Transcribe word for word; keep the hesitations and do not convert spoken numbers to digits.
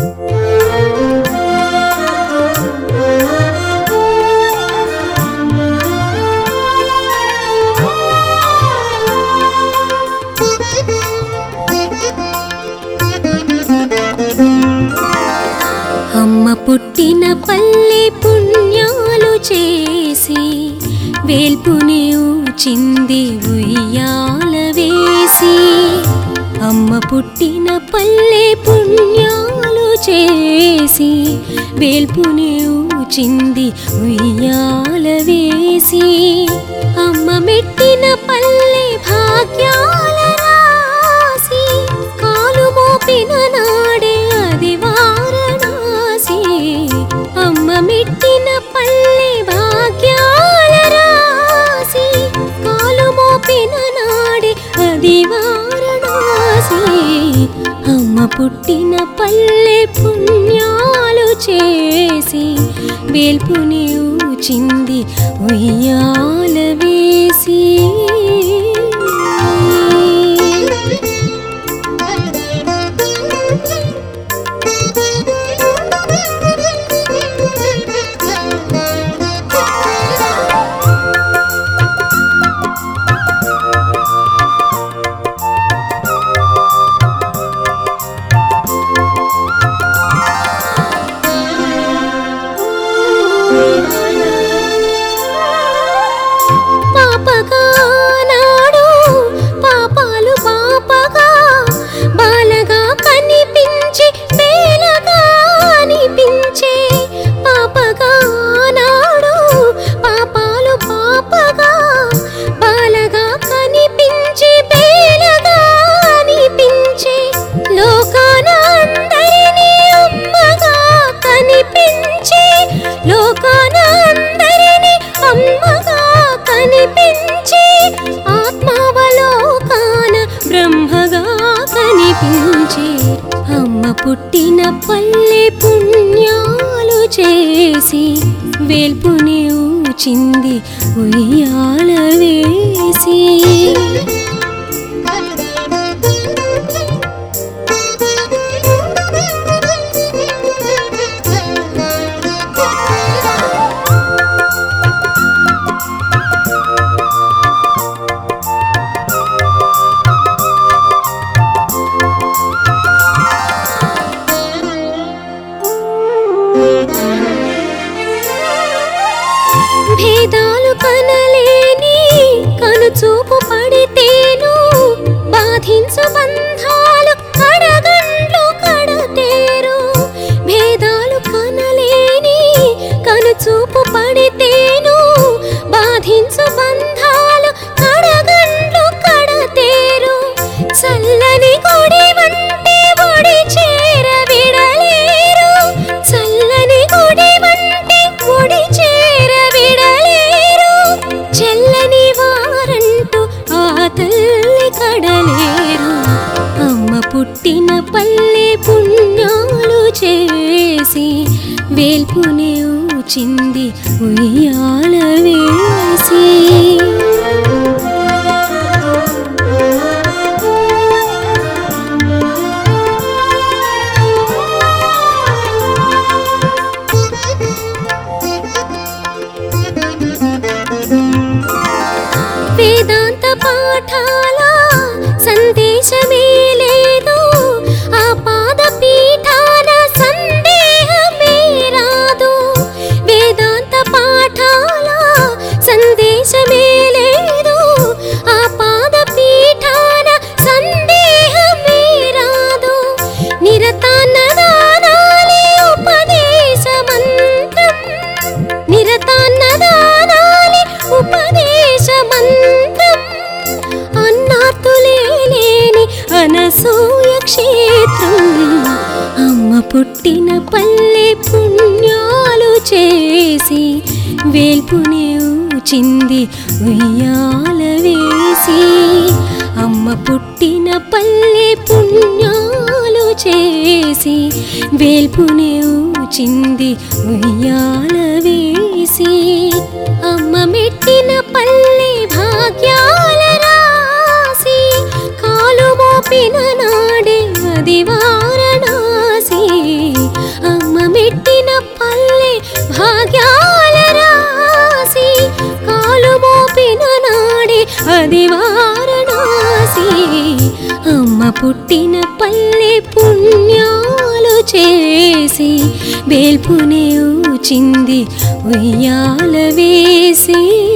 అమ్మ పుట్టిన పల్లె పుణ్యాలు చేసి వేల్పునే ఊచింది ఉయ్యాల వేసి. అమ్మ పుట్టిన పల్లె పుణ్యాలు చేసి వేల్పునే ఊచింది ఉయ్యాల వేసి. అమ్మ మెట్టిన పల్లె భాగ్యాల రాసి కాలు మోపిన నాడే అది వారణాసి. అమ్మ మెట్టిన పల్లె భాగ్యాల రాసి కాలు మోపిన నాడే అది వారణాసి. అమ్మ పుట్టిన పల్లె పుణ్యాలు చేసి వేల్పునే ఊచింది ఉయ్యాల వేసి. పాపగా నాడు పాపాలు పాపగా బాలగా కనిపించి బేలగా అనిపించే. పాపగా నాడు పాపాలు పాపగా బాలగా కనిపించి బేలగా అనిపించే. లోకాన అందరినీ అమ్మగా కనిపించే. లోకాన అందరినీ అమ్మగా కనిపించి ఆత్మావలోకాన బ్రహ్మగా కనిపించి. అమ్మ పుట్టిన పల్లె పుణ్యాలు చేసి వేల్పునే ఊచింది ఉయ్యాల వేసి. భేదాలు కనలేని కనుచూపు పడితేను బాధించు బంధాలు కడగండ్లు కడతేరు. భేదాలు కనలేని కనుచూపు పడితేను బాధించు బంధాలు కడగండ్లు కడతేరు. చల్లని గుడి వంటి ఒడి చేర విడలేరు. చల్లని గుడి వంటి ఒడి చేర విడలేరు. చెల్లని వారంటూ ఆ తల్లి కడలేరు. అమ్మ పుట్టిన పల్లె పుణ్యాలు చేసి వేల్పునే ఊచింది ఉయ్యాల వేసి. వేదాంత పాఠాల సందేశమే లేదు. ఆ పాద పీఠాన సందేహమే రాదు. వేదాంత పాఠాల సందేశమే లేదు. ఆ పాద పీఠాన సందేహమే రాదు. నిరతాన్నదానాలే ఉపదేశ మంత్రం. నిరతాన్నదానాలే ఉపదేశ మంత్రం. అన్నార్తులే లేని అనసూయ క్షేత్రం. అమ్మ పుట్టిన పల్లె పుణ్యాలు చేసి వేల్పునే ఊచింది ఉయ్యాల వేసి. అమ్మ పుట్టిన పల్లె పుణ్యాలు చేసి వేల్పునే ఊచింది ఉయ్యాల వేసి. అమ్మ మెట్టిన పల్లె భాగ్యాల రాసి కాలు మోపిన నాడే అది వారణాసి. అది వారణాసి. అమ్మ పుట్టిన పల్లె పుణ్యాలు చేసి వేల్పునే ఊచింది ఉయ్యాల వేసి.